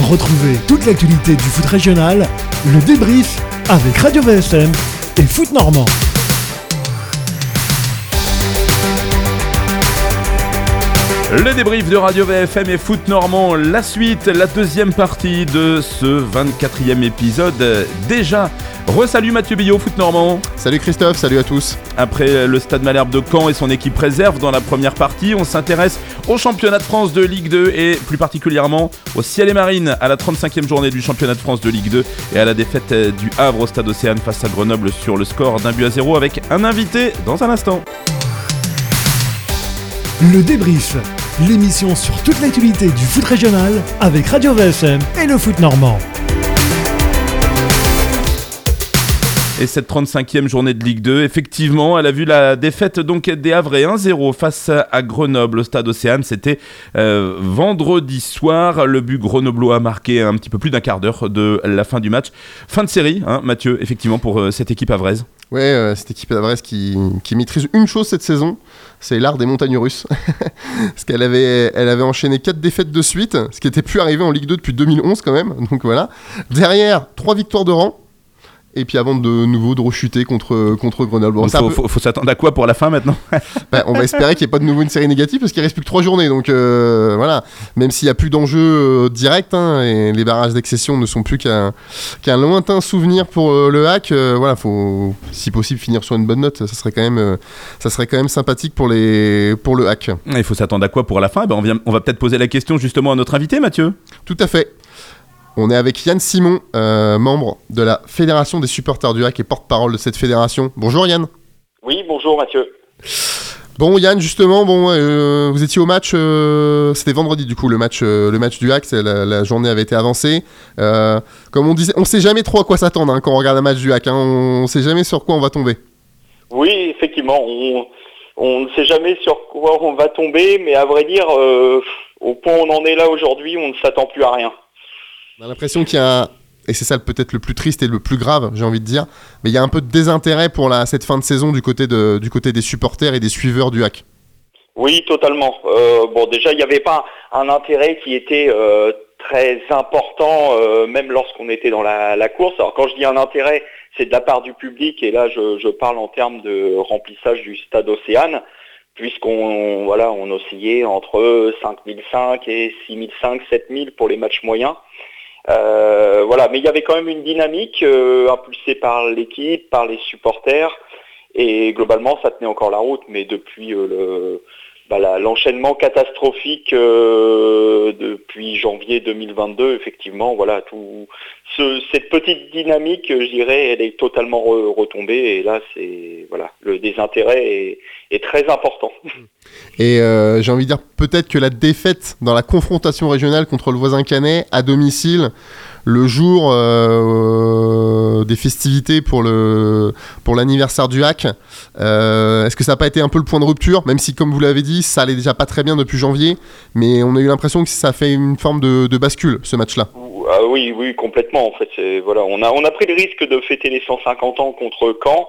Retrouvez toute l'actualité du foot régional, le débrief avec Radio VFM et Foot Normand. Le débrief de Radio VFM et Foot Normand, la suite, la deuxième partie de ce 24e épisode. Déjà, re-salut Mathieu Billot, Foot Normand. Salut Christophe, salut à tous. Après le Stade Malherbe de Caen et son équipe réserve dans la première partie, on s'intéresse au championnat de France de Ligue 2 et plus particulièrement au Ciel et Marine à la 35e journée du championnat de France de Ligue 2 et à la défaite du Havre au Stade Océane face à Grenoble sur le score d'1-0 avec un invité dans un instant. Le débrief, l'émission sur toute l'actualité du foot régional avec Radio VFM et le Foot Normand. Et cette 35e journée de Ligue 2, effectivement, elle a vu la défaite donc des Havrais 1-0 face à Grenoble au Stade Océane. C'était vendredi soir. Le but grenoblois a marqué un petit peu plus d'un quart d'heure de la fin du match. Fin de série, hein, Mathieu, effectivement, pour cette équipe havraise. Ouais, cette équipe havraise qui maîtrise une chose cette saison, c'est l'art des montagnes russes. Parce qu'elle avait enchaîné 4 défaites de suite, ce qui n'était plus arrivé en Ligue 2 depuis 2011 quand même. Donc voilà. Derrière, 3 victoires de rang. Et puis avant de nouveau de rechuter contre Grenoble. Bon, faut s'attendre à quoi pour la fin maintenant? On va espérer qu'il n'y ait pas de nouveau une série négative parce qu'il ne reste plus que 3 journées. Donc voilà, même s'il n'y a plus d'enjeu direct, et les barrages d'accession ne sont plus qu'un lointain souvenir pour le HAC. Voilà, faut si possible finir sur une bonne note. Ça serait quand même sympathique pour le HAC. Il faut s'attendre à quoi pour la fin? On va peut-être poser la question justement à notre invité, Mathieu. Tout à fait. On est avec Yann Simon, membre de la Fédération des supporters du HAC et porte-parole de cette fédération. Bonjour Yann. Oui, bonjour Mathieu. Bon Yann, justement, vous étiez au match, c'était vendredi du coup, le match du HAC, la journée avait été avancée. Comme on disait, on ne sait jamais trop à quoi s'attendre quand on regarde un match du HAC, on ne sait jamais sur quoi on va tomber. Oui, effectivement, on ne sait jamais sur quoi on va tomber, mais à vrai dire, au point où on en est là aujourd'hui, on ne s'attend plus à rien. On a l'impression qu'il y a, et c'est ça peut-être le plus triste et le plus grave, j'ai envie de dire, mais il y a un peu de désintérêt pour cette fin de saison du côté des supporters et des suiveurs du HAC. Oui, totalement. Déjà, il n'y avait pas un intérêt qui était très important, même lorsqu'on était dans la course. Alors quand je dis un intérêt, c'est de la part du public, et là je parle en termes de remplissage du Stade Océane, puisqu'on oscillait entre 5005 et 6005, 7000 pour les matchs moyens. Mais il y avait quand même une dynamique impulsée par l'équipe, par les supporters, et globalement ça tenait encore la route, mais depuis l'enchaînement catastrophique depuis janvier 2022, effectivement, cette petite dynamique, je dirais, elle est totalement retombée, et là le désintérêt est très important. Et j'ai envie de dire peut-être que la défaite dans la confrontation régionale contre le voisin canet à domicile, le jour des festivités pour l'anniversaire du HAC, est-ce que ça n'a pas été un peu le point de rupture, même si comme vous l'avez dit, ça allait déjà pas très bien depuis janvier, mais on a eu l'impression que ça fait une forme de bascule, ce match-là. Ah oui, complètement. En fait, on a pris le risque de fêter les 150 ans contre Caen.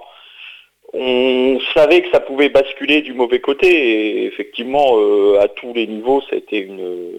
On savait que ça pouvait basculer du mauvais côté, et effectivement, à tous les niveaux, ça a été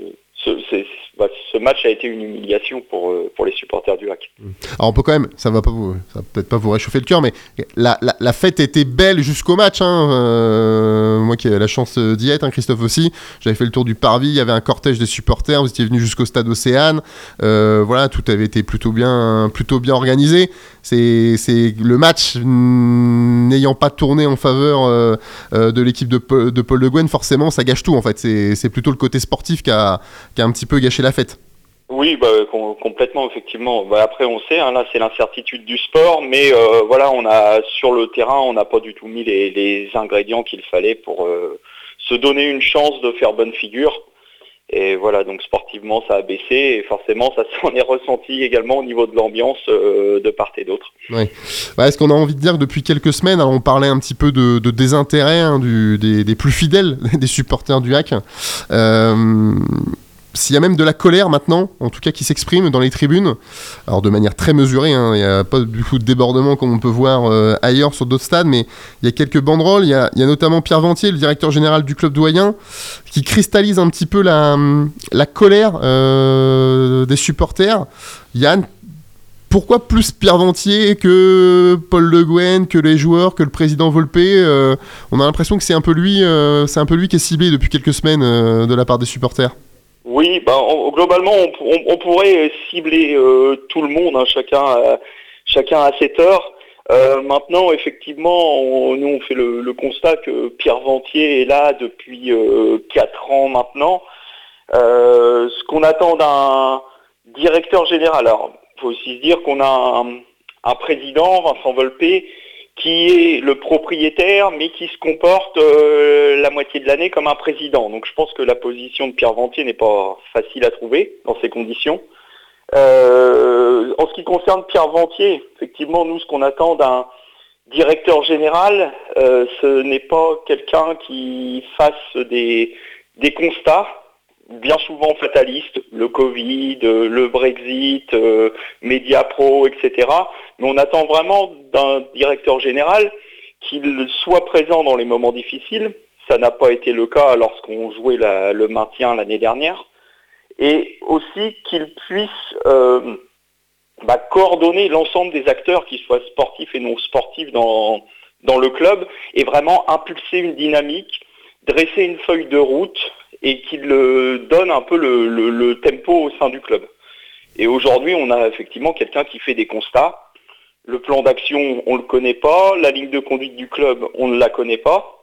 ce match a été une humiliation pour les supporters du HAC. Alors on peut quand même, ça va peut-être pas vous réchauffer le cœur, mais la fête était belle jusqu'au match. Moi qui ai la chance d'y être, Christophe aussi, j'avais fait le tour du parvis, il y avait un cortège des supporters, vous étiez venus jusqu'au Stade Océane, tout avait été plutôt bien organisé. C'est le match n'ayant pas tourné en faveur de l'équipe de Paul Le Guen, forcément ça gâche tout en fait. C'est plutôt le côté sportif qui a un petit peu gâché la fête. Oui, complètement, effectivement. Après, on sait, là, c'est l'incertitude du sport, mais on a sur le terrain, on n'a pas du tout mis les ingrédients qu'il fallait pour se donner une chance de faire bonne figure. Et voilà, donc sportivement, ça a baissé, et forcément, ça s'en est ressenti également au niveau de l'ambiance de part et d'autre. Oui. Est-ce qu'on a envie de dire que depuis quelques semaines, alors on parlait un petit peu de désintérêt des plus fidèles des supporters du HAC. s'il y a même de la colère maintenant, en tout cas qui s'exprime dans les tribunes, alors de manière très mesurée, il n'y a pas du coup de débordement comme on peut voir ailleurs sur d'autres stades, mais il y a quelques banderoles, il y a notamment Pierre Ventier, le directeur général du club doyen, qui cristallise un petit peu la colère des supporters. Yann, pourquoi plus Pierre Ventier que Paul Le Guen, que les joueurs, que le président Volpe On a l'impression que c'est un peu lui qui est ciblé depuis quelques semaines de la part des supporters. Oui, globalement, on pourrait cibler tout le monde, hein, chacun à cette heure. Maintenant, effectivement, nous on fait le constat que Pierre Ventier est là depuis 4 ans maintenant. Ce qu'on attend d'un directeur général, alors il faut aussi se dire qu'on a un président, Vincent Volpe, qui est le propriétaire, mais qui se comporte la moitié de l'année comme un président. Donc je pense que la position de Pierre Ventier n'est pas facile à trouver dans ces conditions. En ce qui concerne Pierre Ventier, effectivement, nous, ce qu'on attend d'un directeur général, ce n'est pas quelqu'un qui fasse des constats, bien souvent fatalistes, le Covid, le Brexit, Mediapro, etc. Mais on attend vraiment d'un directeur général qu'il soit présent dans les moments difficiles. Ça n'a pas été le cas lorsqu'on jouait le maintien l'année dernière. Et aussi qu'il puisse coordonner l'ensemble des acteurs, qu'ils soient sportifs et non sportifs dans le club, et vraiment impulser une dynamique, dresser une feuille de route et qu'il donne un peu le tempo au sein du club. Et aujourd'hui, on a effectivement quelqu'un qui fait des constats. Le plan d'action, on ne le connaît pas. La ligne de conduite du club, on ne la connaît pas.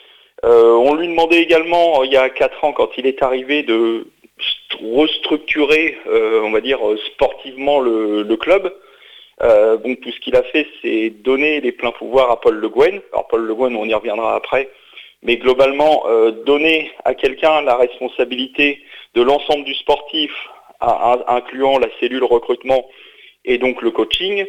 On lui demandait également, il y a 4 ans, quand il est arrivé, de restructurer, on va dire, sportivement le club. Donc tout ce qu'il a fait, c'est donner les pleins pouvoirs à Paul Le Guen. Alors Paul Le Guen, on y reviendra après. Mais globalement, donner à quelqu'un la responsabilité de l'ensemble du sportif, incluant la cellule recrutement et donc le coaching,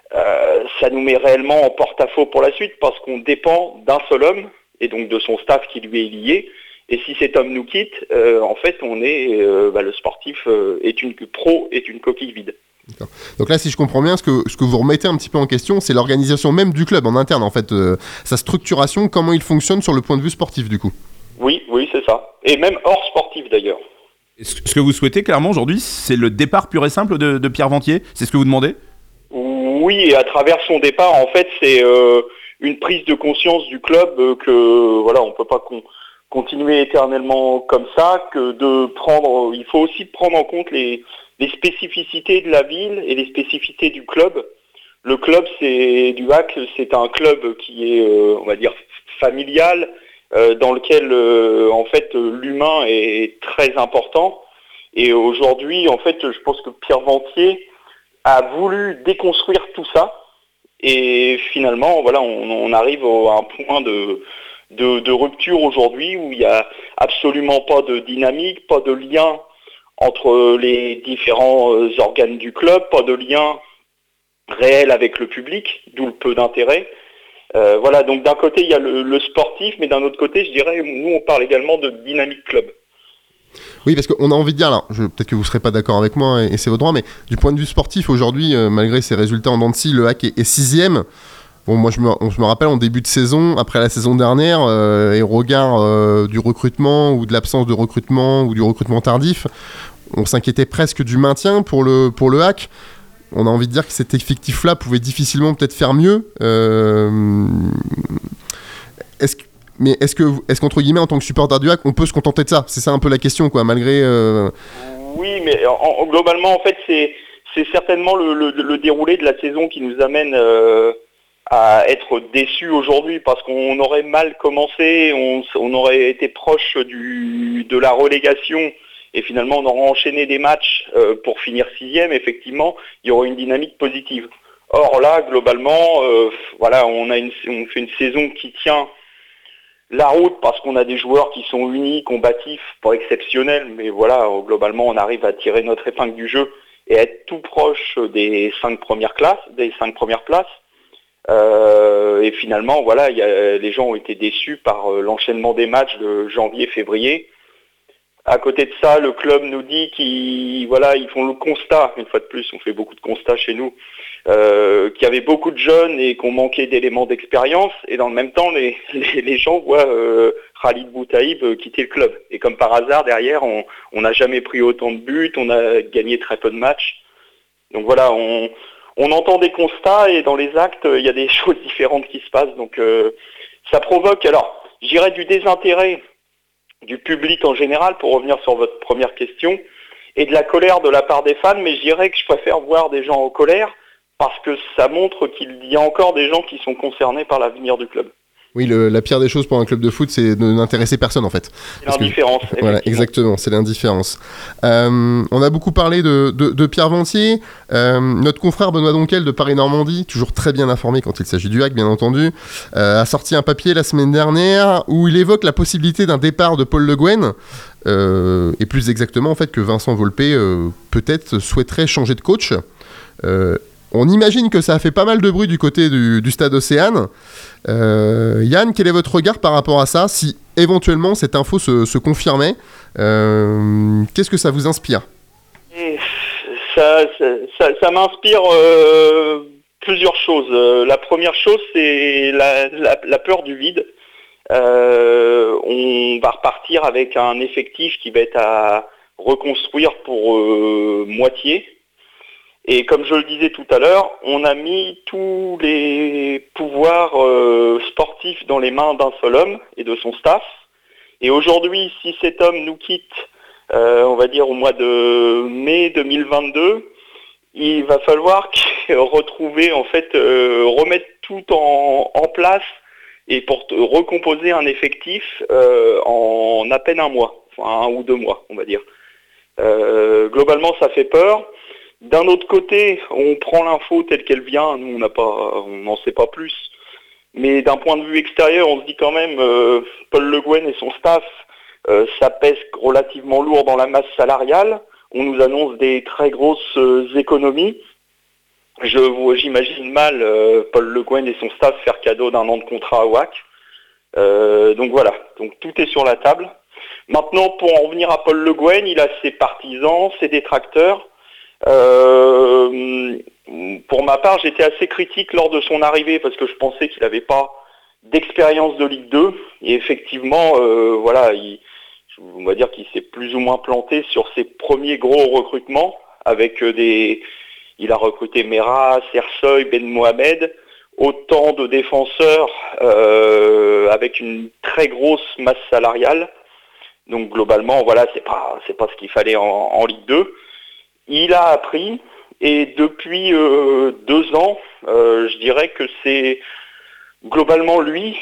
ça nous met réellement en porte-à-faux pour la suite parce qu'on dépend d'un seul homme et donc de son staff qui lui est lié. Et si cet homme nous quitte, en fait, le sportif est une coquille vide. D'accord. Donc là, si je comprends bien, ce que vous remettez un petit peu en question, c'est l'organisation même du club en interne, en fait, sa structuration, comment il fonctionne sur le point de vue sportif, du coup. Oui, c'est ça. Et même hors sportif, d'ailleurs. Ce que vous souhaitez, clairement, aujourd'hui, c'est le départ pur et simple de Pierre Ventier ? C'est ce que vous demandez ? Oui, et à travers son départ, en fait, c'est une prise de conscience du club que, voilà, on ne peut pas continuer éternellement comme ça, il faut aussi prendre en compte les spécificités de la ville et les spécificités du club. Le club du HAC, c'est un club qui est, on va dire, familial, dans lequel, en fait, l'humain est très important. Et aujourd'hui, en fait, je pense que Pierre Ventier a voulu déconstruire tout ça. Et finalement, voilà, on arrive à un point de rupture aujourd'hui où il n'y a absolument pas de dynamique, pas de lien entre les différents organes du club, pas de lien réel avec le public, d'où le peu d'intérêt. Voilà, donc d'un côté il y a le sportif, mais d'un autre côté, je dirais, nous on parle également de dynamique club. Oui, parce qu'on a envie de dire, alors peut-être que vous ne serez pas d'accord avec moi, et c'est votre droit, mais du point de vue sportif, aujourd'hui, malgré ses résultats en dents de scie, le HAC est 6e. Bon, moi, je me rappelle, en début de saison, après la saison dernière, et au regard du recrutement, ou de l'absence de recrutement, ou du recrutement tardif, on s'inquiétait presque du maintien pour le HAC. On a envie de dire que cet effectif-là pouvait difficilement peut-être faire mieux. Est-ce qu'entre guillemets, en tant que supporter du HAC, on peut se contenter de ça ? C'est ça un peu la question, quoi, malgré... Oui, mais globalement, en fait, c'est certainement le déroulé de la saison qui nous amène à être déçus aujourd'hui, parce qu'on aurait mal commencé, on aurait été proche de la relégation, et finalement on aurait enchaîné des matchs pour finir 6e, effectivement, il y aurait une dynamique positive. Or là, globalement, voilà, on fait une saison qui tient la route parce qu'on a des joueurs qui sont unis, combatifs, pas exceptionnels, mais voilà, globalement on arrive à tirer notre épingle du jeu et à être tout proche des 5 premières places. Et finalement, voilà, les gens ont été déçus par l'enchaînement des matchs de janvier-février. À côté de ça, le club nous dit qu'ils font le constat, une fois de plus, on fait beaucoup de constats chez nous, qu'il y avait beaucoup de jeunes et qu'on manquait d'éléments d'expérience. Et dans le même temps, les gens voient Khalid Boutaïb quitter le club. Et comme par hasard, derrière, on n'a jamais pris autant de buts, on a gagné très peu de matchs. Donc voilà, on entend des constats et dans les actes, il y a des choses différentes qui se passent. Donc ça provoque, alors, je dirais du désintérêt du public en général, pour revenir sur votre première question, et de la colère de la part des fans, mais je dirais que je préfère voir des gens en colère parce que ça montre qu'il y a encore des gens qui sont concernés par l'avenir du club. Oui, la pire des choses pour un club de foot, c'est de n'intéresser personne en fait. C'est l'indifférence. Voilà, exactement, c'est l'indifférence. On a beaucoup parlé de Pierre Ventier. Notre confrère Benoît Donquel de Paris Normandie, toujours très bien informé quand il s'agit du HAC, bien entendu, a sorti un papier la semaine dernière où il évoque la possibilité d'un départ de Paul Le Guen, et plus exactement en fait que Vincent Volpe peut-être souhaiterait changer de coach. On imagine que ça a fait pas mal de bruit du côté du stade Océane. Yann, quel est votre regard par rapport à ça, si éventuellement cette info se confirmait? Qu'est-ce que ça vous inspire? Ça m'inspire plusieurs choses. La première chose, c'est la peur du vide. On va repartir avec un effectif qui va être à reconstruire pour moitié. Et comme je le disais tout à l'heure, on a mis tous les pouvoirs sportifs dans les mains d'un seul homme et de son staff. Et aujourd'hui, si cet homme nous quitte, on va dire au mois de mai 2022, il va falloir retrouver, en fait, remettre tout en place et pour recomposer un effectif en à peine un mois, enfin 1 ou 2 mois, on va dire. Globalement, ça fait peur. D'un autre côté, on prend l'info telle qu'elle vient, nous on n'en sait pas plus. Mais d'un point de vue extérieur, on se dit quand même, Paul Le Guen et son staff, ça pèse relativement lourd dans la masse salariale. On nous annonce des très grosses économies. J'imagine mal Paul Le Guen et son staff faire cadeau d'1 an de contrat à WAC. Donc voilà, donc tout est sur la table. Maintenant, pour en revenir à Paul Le Guen, il a ses partisans, ses détracteurs. Pour ma part, j'étais assez critique lors de son arrivée parce que je pensais qu'il n'avait pas d'expérience de Ligue 2 et effectivement, on va dire qu'il s'est plus ou moins planté sur ses premiers gros recrutements avec il a recruté Mera, Sersoy, Ben Mohamed, autant de défenseurs avec une très grosse masse salariale. Donc globalement, voilà, c'est pas ce qu'il fallait en Ligue 2. Il a appris et depuis 2 ans, je dirais que c'est globalement lui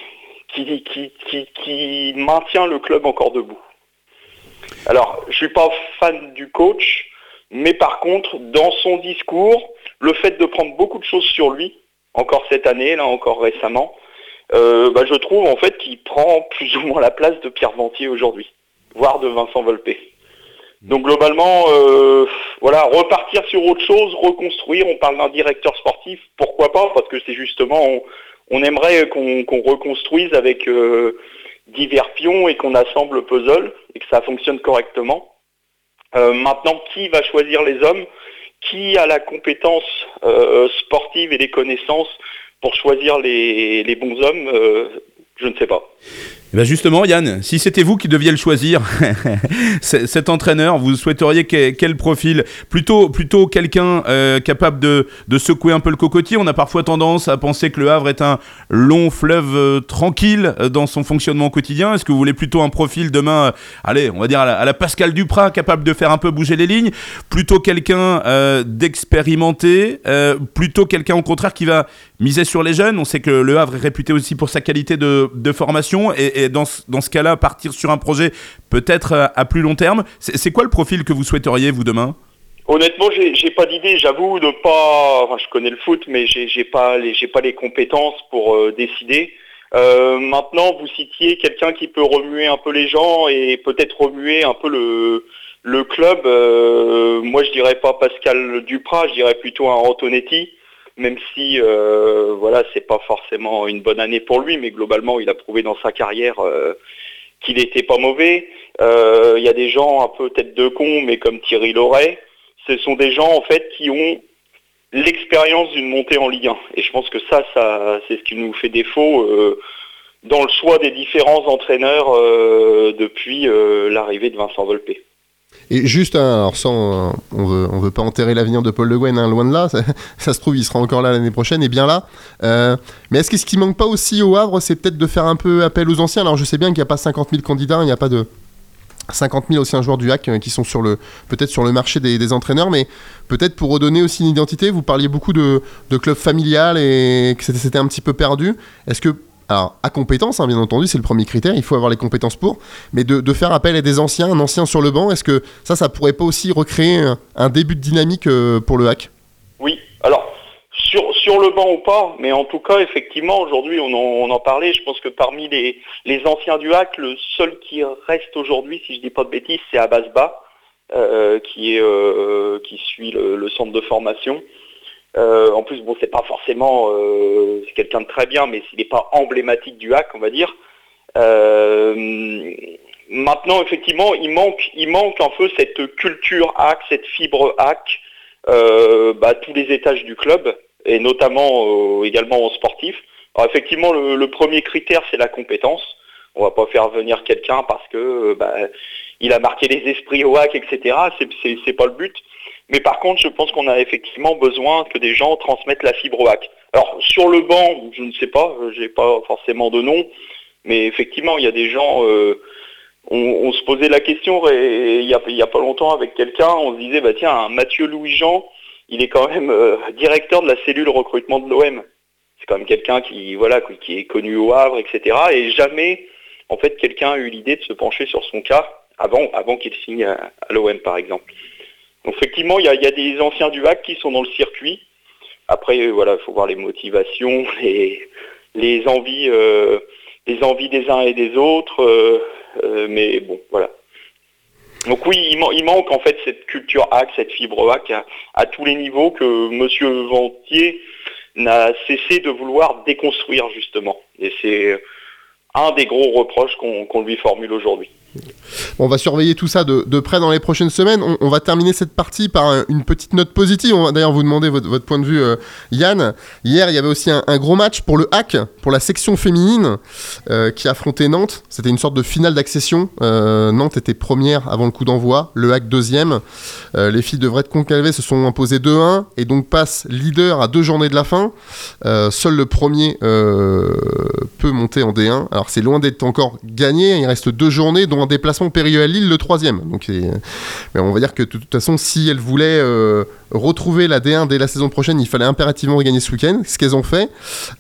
qui maintient le club encore debout. Alors, je suis pas fan du coach, mais par contre, dans son discours, le fait de prendre beaucoup de choses sur lui, encore cette année, là encore récemment, je trouve en fait qu'il prend plus ou moins la place de Pierre Ventier aujourd'hui, voire de Vincent Volpe. Donc globalement, repartir sur autre chose, reconstruire, on parle d'un directeur sportif, pourquoi pas, parce que c'est justement, on aimerait qu'on reconstruise avec divers pions et qu'on assemble le puzzle et que ça fonctionne correctement. Maintenant, qui va choisir les hommes? Qui a la compétence sportive et les connaissances pour choisir les bons hommes? Je ne sais pas. Et bien justement, Yann, si c'était vous qui deviez le choisir, cet entraîneur, vous souhaiteriez quel profil? Plutôt quelqu'un capable de secouer un peu le cocotier. On a parfois tendance à penser que le Havre est un long fleuve tranquille dans son fonctionnement quotidien. Est-ce que vous voulez plutôt un profil demain, on va dire à la Pascal Duprat, capable de faire un peu bouger les lignes? Plutôt quelqu'un d'expérimenté? Plutôt quelqu'un au contraire qui va miser sur les jeunes? On sait que le Havre est réputé aussi pour sa qualité de formation et dans ce cas-là, partir sur un projet peut-être à plus long terme. C'est quoi le profil que vous souhaiteriez, vous, demain? Honnêtement, j'ai pas d'idée. J'avoue de pas. Enfin, je connais le foot, mais j'ai pas les compétences pour décider. Maintenant, vous citiez quelqu'un qui peut remuer un peu les gens et peut-être remuer un peu le club. Moi, je dirais pas Pascal Duprat, je dirais plutôt un Antonetti. Même si c'est pas forcément une bonne année pour lui, mais globalement il a prouvé dans sa carrière qu'il n'était pas mauvais. Il y a des gens un peu tête de con, mais comme Thierry Loret, ce sont des gens en fait qui ont l'expérience d'une montée en Ligue 1. Et je pense que ça c'est ce qui nous fait défaut dans le choix des différents entraîneurs depuis l'arrivée de Vincent Volpe. Et juste, alors on veut pas enterrer l'avenir de Paul Le Guen, hein, loin de là, ça se trouve il sera encore là l'année prochaine et bien là. Mais est-ce que ce qui manque pas aussi au Havre, c'est peut-être de faire un peu appel aux anciens? Alors je sais bien qu'il n'y a pas 50 000 candidats, il n'y a pas de 50 000 anciens joueurs du HAC qui sont peut-être sur le marché des entraîneurs, mais peut-être pour redonner aussi une identité. Vous parliez beaucoup de club familial et que c'était un petit peu perdu. Est-ce que, alors à compétences, hein, bien entendu, c'est le premier critère, il faut avoir les compétences pour, mais de faire appel à des anciens, un ancien sur le banc, est-ce que ça pourrait pas aussi recréer un début de dynamique pour le HAC? Oui, alors sur le banc ou pas, mais en tout cas, effectivement, aujourd'hui, on en parlait. Je pense que parmi les anciens du HAC, le seul qui reste aujourd'hui, si je dis pas de bêtises, c'est Abasba, qui suit le centre de formation. En plus, bon, c'est pas forcément c'est quelqu'un de très bien, mais il n'est pas emblématique du HAC, on va dire. Maintenant, effectivement, il manque un peu cette culture HAC, cette fibre HAC, tous les étages du club, et notamment également en sportif. Alors effectivement, le premier critère, c'est la compétence. On va pas faire venir quelqu'un parce que il a marqué les esprits au HAC, etc. C'est pas le but. Mais par contre, je pense qu'on a effectivement besoin que des gens transmettent la fibre au HAC. Alors sur le banc, je ne sais pas, j'ai pas forcément de nom, mais effectivement, il y a des gens. On se posait la question et il y a pas longtemps avec quelqu'un, on se disait tiens, Mathieu Louis-Jean, il est quand même directeur de la cellule recrutement de l'OM. C'est quand même quelqu'un qui est connu au Havre, etc. Et jamais, en fait, quelqu'un a eu l'idée de se pencher sur son cas avant qu'il signe à l'OM, par exemple. Donc effectivement, il y a des anciens du HAC qui sont dans le circuit. Après, il faut voir les motivations, les envies des uns et des autres. Mais bon, voilà. Donc oui, il manque en fait cette culture HAC, cette fibre HAC à tous les niveaux que Monsieur Ventier n'a cessé de vouloir déconstruire justement. Et c'est un des gros reproches qu'on lui formule aujourd'hui. On va surveiller tout ça de près dans les prochaines semaines. On va terminer cette partie par une petite note positive. On va d'ailleurs vous demander votre point de vue, Yann. Hier, il y avait aussi un gros match pour le HAC, pour la section féminine, qui affrontait Nantes. C'était une sorte de finale d'accession. Nantes était première avant le coup d'envoi, le HAC deuxième. Les filles de Vred-Concalvé se sont imposées 2-1 et donc passent leader à 2 journées de la fin. Seul le premier peut monter en D1. Alors c'est loin d'être encore gagné. Il reste 2 journées, dont un déplacement périlleux à Lille le 3e. Donc, mais on va dire que de toute façon, si elles voulaient retrouver la D1 dès la saison prochaine, il fallait impérativement regagner ce week-end, ce qu'elles ont fait.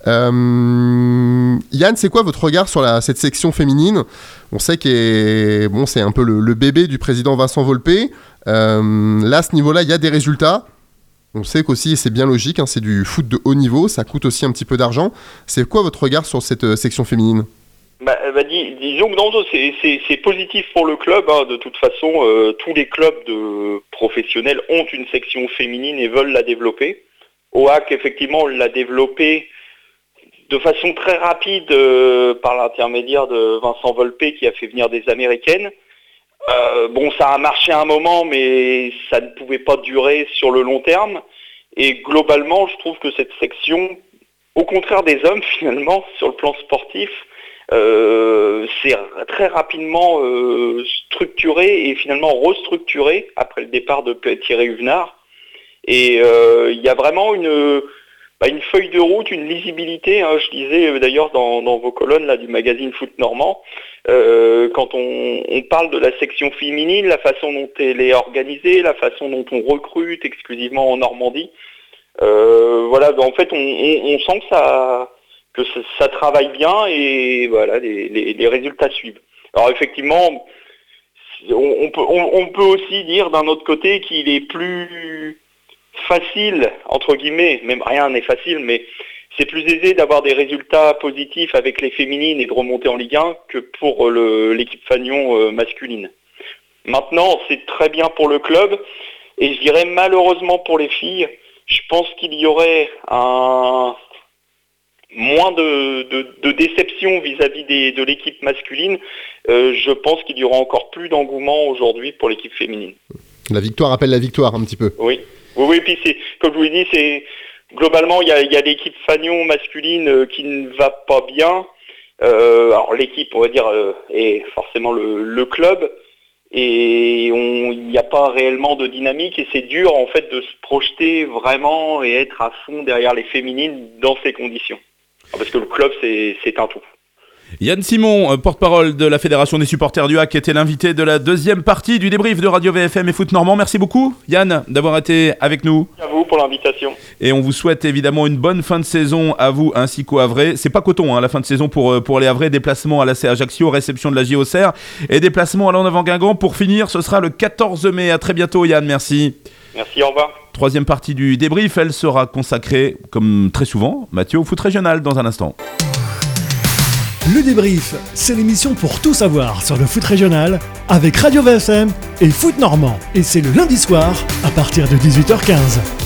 Yann, c'est quoi votre regard sur cette section féminine? On sait que c'est un peu le bébé du président Vincent Volpe. Là, à ce niveau-là, il y a des résultats. On sait qu'aussi, c'est bien logique, hein, c'est du foot de haut niveau, ça coûte aussi un petit peu d'argent. C'est quoi votre regard sur cette section féminine? Disons que c'est positif pour le club. Hein. De toute façon, tous les clubs professionnels ont une section féminine et veulent la développer. Au HAC, effectivement, on l'a développée de façon très rapide par l'intermédiaire de Vincent Volpe qui a fait venir des Américaines. Ça a marché un moment, mais ça ne pouvait pas durer sur le long terme. Et globalement, je trouve que cette section, au contraire des hommes, finalement, sur le plan sportif, c'est très rapidement structuré et finalement restructuré après le départ de Thierry Huvenard. Et il y a vraiment une feuille de route, une lisibilité. Hein, je disais d'ailleurs dans vos colonnes là, du magazine Foot Normand, quand on parle de la section féminine, la façon dont elle est organisée, la façon dont on recrute exclusivement en Normandie. En fait, on sent que ça travaille bien et voilà, les résultats suivent. Alors effectivement, on peut aussi dire d'un autre côté qu'il est plus facile, entre guillemets, même rien n'est facile, mais c'est plus aisé d'avoir des résultats positifs avec les féminines et de remonter en Ligue 1 que pour l'équipe Fagnon masculine. Maintenant, c'est très bien pour le club et je dirais malheureusement pour les filles, je pense qu'il y aurait moins de déception vis-à-vis de l'équipe masculine. Je pense qu'il y aura encore plus d'engouement aujourd'hui pour l'équipe féminine. La victoire appelle la victoire un petit peu. Oui, puis c'est, comme je vous l'ai dit, c'est globalement il y a l'équipe Fagnon masculine qui ne va pas bien. Alors l'équipe, on va dire, est forcément le club. Et il n'y a pas réellement de dynamique et c'est dur en fait de se projeter vraiment et être à fond derrière les féminines dans ces conditions. Parce que le club c'est un tout. Yann Simon, porte-parole de la Fédération des supporters du HAC, était l'invité de la deuxième partie du débrief de Radio VFM et Foot Normand. Merci beaucoup Yann d'avoir été avec nous. Merci à vous pour l'invitation. Et on vous souhaite évidemment une bonne fin de saison à vous ainsi qu'aux Havrais. C'est pas coton la fin de saison pour les Havrais. Déplacement à l'AC Ajaccio, réception de la JOCR et déplacement à l'En-Avant Guingamp pour finir. Ce sera le 14 mai. À très bientôt Yann, merci. Merci, au revoir. Troisième partie du débrief, elle sera consacrée, comme très souvent, Mathieu, au foot régional dans un instant. Le débrief, c'est l'émission pour tout savoir sur le foot régional avec Radio VFM et Foot Normand. Et c'est le lundi soir à partir de 18h15.